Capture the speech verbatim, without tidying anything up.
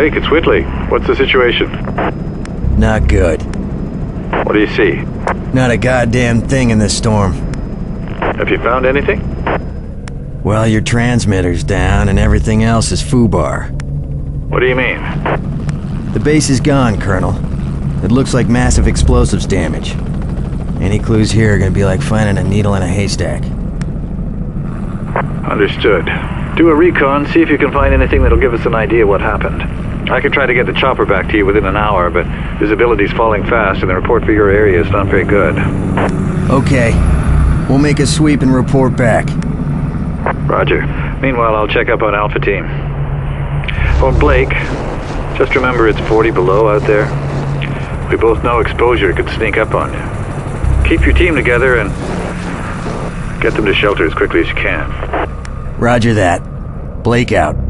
Blake, it's Whitley. What's the situation? Not good. What do you see? Not a goddamn thing in this storm. Have you found anything? Well, your transmitter's down and everything else is foobar. What do you mean? The base is gone, Colonel. It looks like massive explosives damage. Any clues here are gonna be like finding a needle in a haystack. Understood. Do a recon, see if you can find anything that'll give us an idea what happened. I can try to get the chopper back to you within an hour, but visibility's falling fast and the report for your area is not very good. Okay. We'll make a sweep and report back. Roger. Meanwhile, I'll check up on Alpha Team. Oh, Blake, just remember it's forty below out there. We both know exposure could sneak up on you. Keep your team together and get them to shelter as quickly as you can. Roger that. Blake out.